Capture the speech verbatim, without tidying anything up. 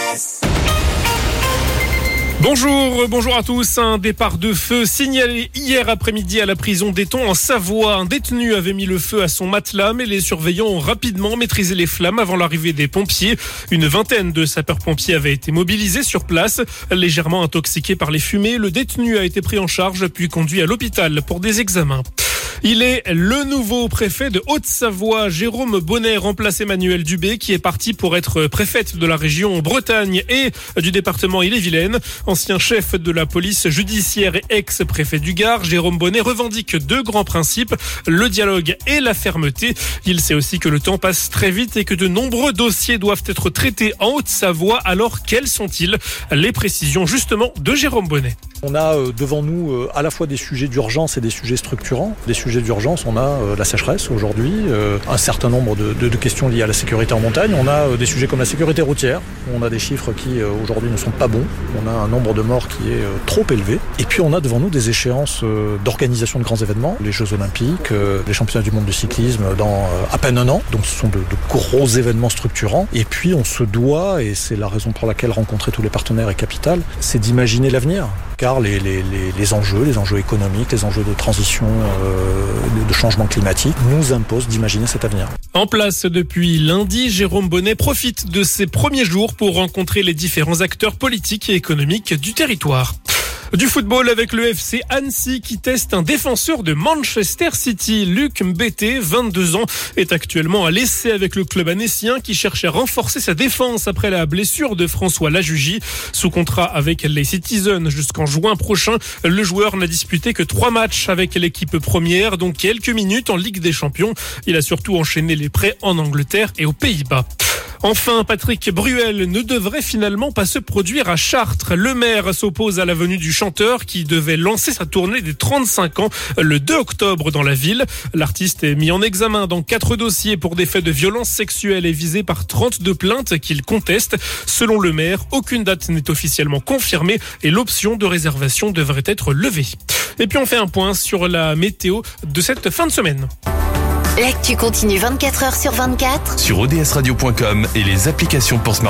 S. Bonjour, bonjour à tous. Un départ de feu signalé hier après-midi à la prison d'Éton en Savoie. Un détenu avait mis le feu à son matelas, mais les surveillants ont rapidement maîtrisé les flammes avant l'arrivée des pompiers. Une vingtaine de sapeurs-pompiers avaient été mobilisés sur place. Légèrement intoxiqué par les fumées, le détenu a été pris en charge puis conduit à l'hôpital pour des examens. Il est le nouveau préfet de Haute-Savoie. Jérôme Bonnet remplace Emmanuelle Dubé, qui est partie pour être préfète de la région Bretagne et du département Ille-et-Vilaine. Ancien chef de la police judiciaire et ex-préfet du Gard, Jérôme Bonnet revendique deux grands principes, le dialogue et la fermeté. Il sait aussi que le temps passe très vite et que de nombreux dossiers doivent être traités en Haute-Savoie. Alors quels sont-ils? Les précisions justement de Jérôme Bonnet. On a devant nous à la fois des sujets d'urgence et des sujets structurants. Des sujets d'urgence, on a la sécheresse aujourd'hui, un certain nombre de, de, de questions liées à la sécurité en montagne. On a des sujets comme la sécurité routière. On a des chiffres qui aujourd'hui ne sont pas bons. On a un nombre de morts qui est trop élevé. Et puis on a devant nous des échéances d'organisation de grands événements. Les Jeux Olympiques, les Championnats du monde de cyclisme dans à peine un an. Donc ce sont de, de gros événements structurants. Et puis on se doit, et c'est la raison pour laquelle rencontrer tous les partenaires est capital, c'est d'imaginer l'avenir. Car les, les, les, les enjeux, les enjeux économiques, les enjeux de transition, euh, de, de changement climatique nous imposent d'imaginer cet avenir. En place depuis lundi, Jérôme Bonnet profite de ses premiers jours pour rencontrer les différents acteurs politiques et économiques du territoire. Du football avec le F C Annecy qui teste un défenseur de Manchester City. Luc Mbete, vingt-deux ans, est actuellement à l'essai avec le club annécien qui cherche à renforcer sa défense après la blessure de François Lajugie. Sous contrat avec les Citizens jusqu'en juin prochain, le joueur n'a disputé que trois matchs avec l'équipe première, dont quelques minutes en Ligue des Champions. Il a surtout enchaîné les prêts en Angleterre et aux Pays-Bas. Enfin, Patrick Bruel ne devrait finalement pas se produire à Chartres. Le maire s'oppose à la venue du chanteur qui devait lancer sa tournée des trente-cinq ans le deux octobre dans la ville. L'artiste est mis en examen dans quatre dossiers pour des faits de violence sexuelle et visé par trente-deux plaintes qu'il conteste. Selon le maire, aucune date n'est officiellement confirmée et l'option de réservation devrait être levée. Et puis on fait un point sur la météo de cette fin de semaine. L'actu continue vingt-quatre heures sur vingt-quatre sur o d s radio point com et les applications pour smartphone.